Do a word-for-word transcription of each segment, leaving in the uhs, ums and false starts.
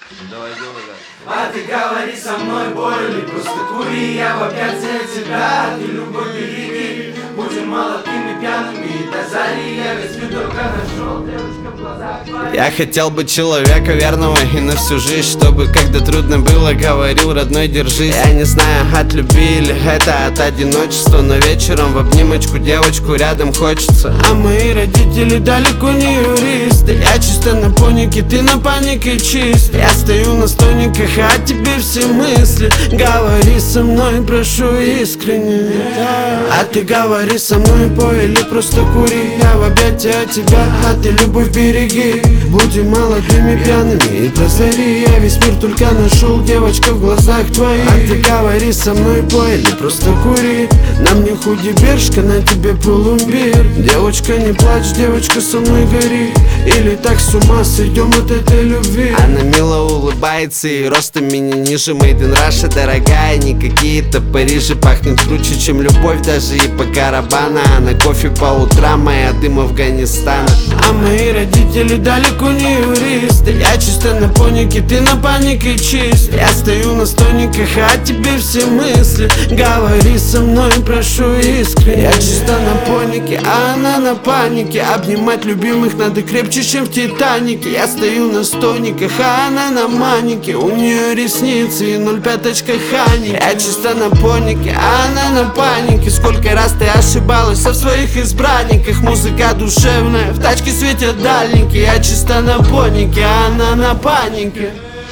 Давай, делай, да. А ты говори со мной, боли, просто кури, я в объятия тебя, ты любовь береги. Будем молодыми, пьяными, до зари, я весь мир только нашел, девочка в глазах твоих. Я хотел быть человека верного и на всю жизнь, чтобы когда трудно было, говорил: родной, держись. Я не знаю, от любви или это от одиночества, но вечером в обнимочку девочку рядом хочется. А мои родители далеко не юристы, я чисто на понике, ты на панике чист. Я стою на стойниках, а тебе все мысли. Говори со мной, прошу искренне. А ты говори со мной, пой или просто кури. Я в объятия тебя, а ты любовь береги. Будем молодыми, пьяными и до зари. Я весь мир только нашел, девочка в глазах твоих. А ты говори со мной, пой или просто кури. На мне худи бершка, на тебе пломбир. Девочка, не плачь, девочка, со мной гори. Или так с ума сойдем от этой любви. Она мило улыбается и ростом меня ниже. Made in Russia, дорогая, не какие-то Парижи. Пахнет круче, чем любовь, даже и по карабана. А на кофе по утрам, моя дым Афганистана. А мои родители далеко не юристы, я чисто на понике, ты на панике чист. Я стою на стойниках, а тебе все мысли. Говори со мной, прошу искренне. Я чисто на понике, а она на панике. Обнимать любимых надо крепче, чем в Титанике. Я стою на стойниках, а она на манике. У нее ресницы и ноль пяточка хани. Я чисто на понике, а она на панике. Сколько раз ты ошибалась в своих избранниках. Музыка душевная, в тачке светят дальники. Я чисто на понике, а она на панике.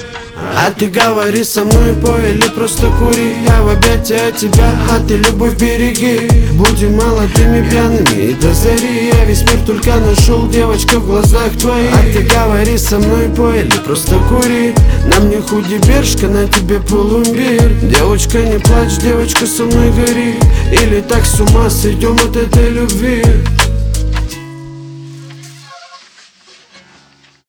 А ты говори со мной, пой или просто кури. Я в объятия тебя, а ты любовь береги. Будем молодыми, пьяными и до зари. Я весь мир только нашел, девочка в глазах твоих. А ты говори со мной, пой или просто кури. На мне худи бершка, на тебе пломбир. Девочка, не плачь, девочка, со мной гори. Или так с ума сойдем от этой любви.